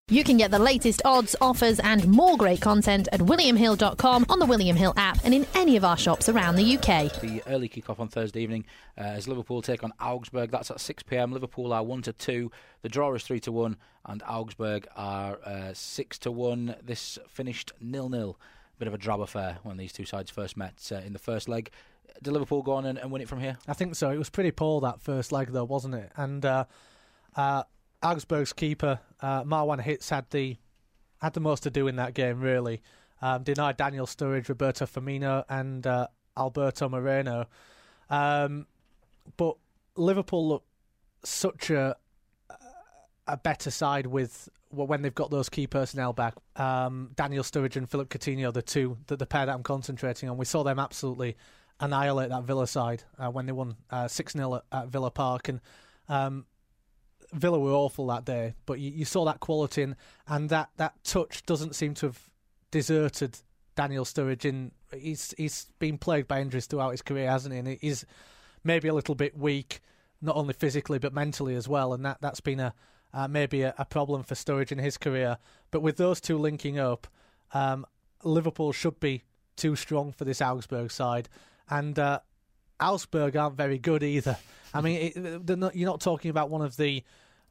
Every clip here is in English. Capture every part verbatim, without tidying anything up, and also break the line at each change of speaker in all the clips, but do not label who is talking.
You can get the latest odds, offers and more great content at william hill dot com, on the William Hill app and in any of our shops around the U K.
The early kick-off on Thursday evening uh, as Liverpool take on Augsburg. That's at six p m. Liverpool are one to two. The draw is three to one and Augsburg are uh, six to one. This finished nil nil. Bit of a drab affair when these two sides first met uh, in the first leg. Did Liverpool go on and, and win it from here?
I think so. It was pretty poor, that first leg, though, wasn't it? And uh, uh, Augsburg's keeper, uh, Marwan Hitz, had the had the most to do in that game, really. Um, denied Daniel Sturridge, Roberto Firmino and uh, Alberto Moreno. Um, but Liverpool look such a a better side with well, when they've got those key personnel back. Um, Daniel Sturridge and Philip Coutinho, the two, the, the pair that I'm concentrating on. We saw them absolutely annihilate that Villa side uh, when they won uh, six nil at, at Villa Park. And um, Villa were awful that day, but you, you saw that quality and, and that, that touch doesn't seem to have deserted Daniel Sturridge. In he's he's been plagued by injuries throughout his career, hasn't he? And he's maybe a little bit weak, not only physically but mentally as well. And that that's been a uh, maybe a, a problem for Sturridge in his career. But with those two linking up, um, Liverpool should be too strong for this Augsburg side, and uh, Augsburg aren't very good either. I mean, it, they're not, you're not talking about one of the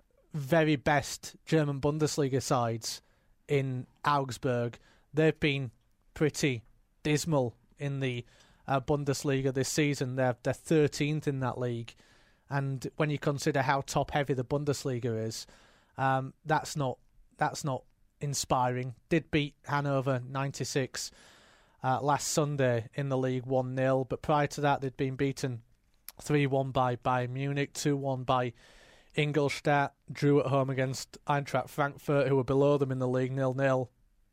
very best German Bundesliga sides in Augsburg. They've been pretty dismal in the uh, Bundesliga this season. They're, they're thirteenth in that league. And when you consider how top-heavy the Bundesliga is, um, that's not that's not inspiring. Did beat Hanover ninety-six uh, last Sunday in the league one nil, but prior to that they'd been beaten three one by Bayern Munich, two one by Ingolstadt, drew at home against Eintracht Frankfurt, who were below them in the league, nil nil.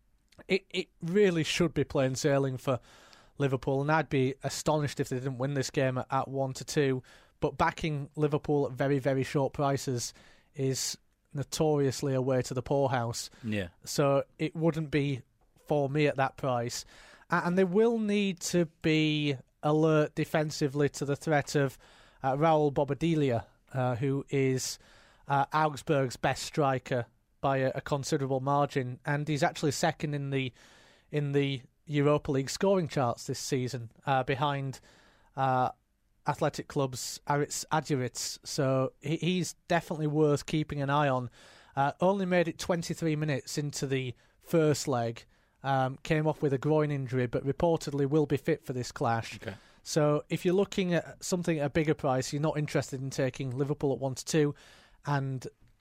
It it really should be plain sailing for Liverpool, and I'd be astonished if they didn't win this game at, at one to two. But backing Liverpool at very, very short prices is notoriously a way to the poorhouse.
Yeah.
So it wouldn't be for me at that price. And they will need to be alert defensively to the threat of uh, Raul Bobadilla, uh, who is uh, Augsburg's best striker by a, a considerable margin, and he's actually second in the in the Europa League scoring charts this season, uh, behind uh, Athletic Club's Aritz Adjuritz. So he, he's definitely worth keeping an eye on. Uh, only made it twenty-three minutes into the first leg. Um, came off with a groin injury, but reportedly will be fit for this clash.
Okay.
So if you're looking at something at a bigger price, you're not interested in taking Liverpool at one to two, and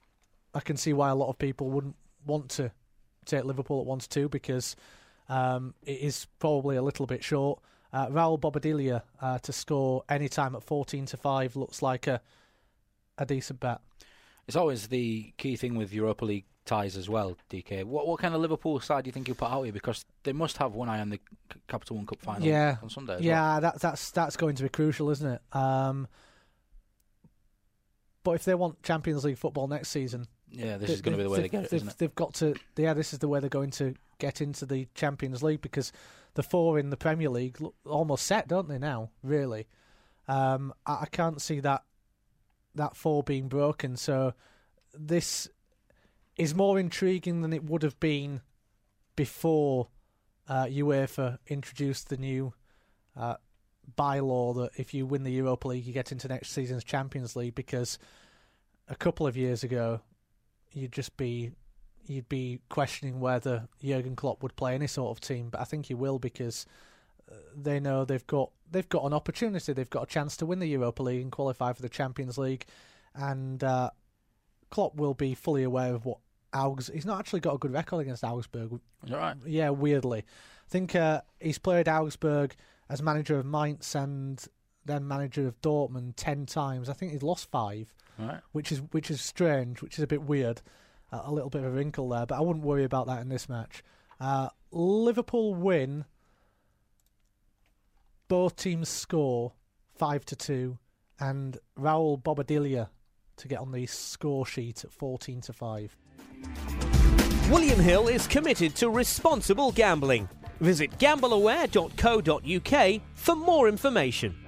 I can see why a lot of people wouldn't want to take Liverpool at one to two because um, it is probably a little bit short. Uh, Raul Bobadilla uh, to score any time at fourteen to five looks like a a decent bet.
It's always the key thing with Europa League ties as well, D K. What what kind of Liverpool side do you think you'll put out here? Because they must have one eye on the Capital One Cup final
yeah.
on Sunday as
yeah,
well.
that, that's that's going to be crucial, isn't it? Um, but if they want Champions League football next season,
yeah, this is going to be the way they get it, isn't it?
They've got to. Yeah, this is the way they're going to get into the Champions League because the four in the Premier League look almost set, don't they now? Really, um, I, I can't see that that four being broken. So this is more intriguing than it would have been before uh, UEFA introduced the new uh, bylaw that if you win the Europa League, you get into next season's Champions League. Because a couple of years ago, you'd just be you'd be questioning whether Jurgen Klopp would play any sort of team, but I think he will because they know they've got they've got an opportunity, they've got a chance to win the Europa League and qualify for the Champions League, and uh, Klopp will be fully aware of what Augs. He's not actually got a good record against Augsburg.
Is that right?
Yeah, weirdly. I think uh, he's played Augsburg as manager of Mainz and then manager of Dortmund ten times. I think he's lost five,
right.
which is which is strange, which is a bit weird. Uh, a little bit of a wrinkle there, but I wouldn't worry about that in this match. Uh, Liverpool win. Both teams score five to two, and Raul Bobadilla to get on the score sheet at fourteen to five.
William Hill is committed to responsible gambling. Visit gamble aware dot co dot uk for more information.